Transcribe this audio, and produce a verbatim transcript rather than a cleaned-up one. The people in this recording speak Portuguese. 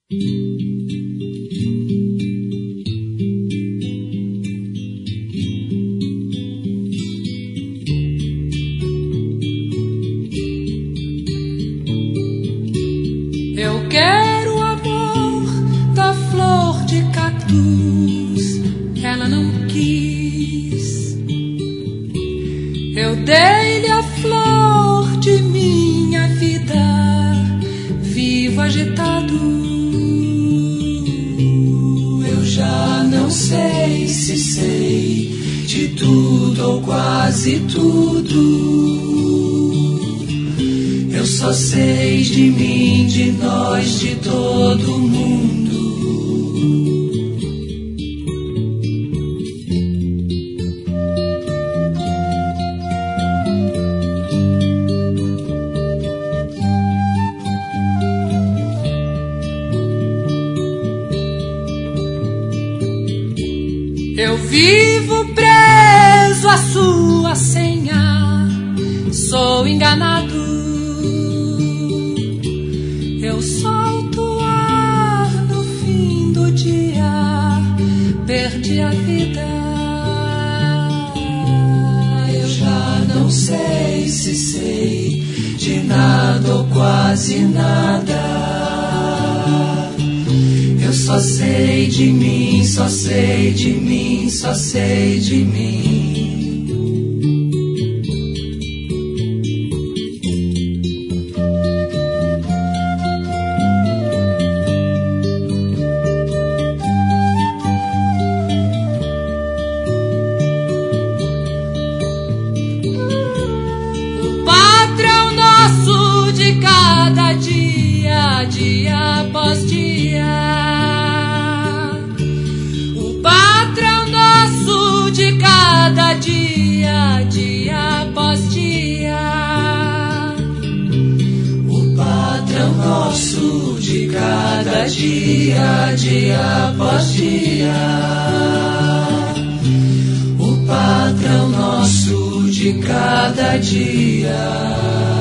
Eu quero o amor da flor de cactus, ela não quis. Eu dei-lhe a flor de minha vida, vivo agitado. Eu já não sei se sei de tudo ou quase tudo. Eu só sei de mim, de nós, de todo mundo. Eu vivo preso à sua senha, sou enganado. Eu solto o ar no fim do dia, perdi a vida. Eu já não sei se sei de nada ou quase nada. Eu só sei de mim, só sei de mim, só sei de mim. O patrão nosso de cada dia, dia após dia. De cada dia, dia após dia. O patrão nosso de cada dia, dia após dia. O patrão nosso de cada dia.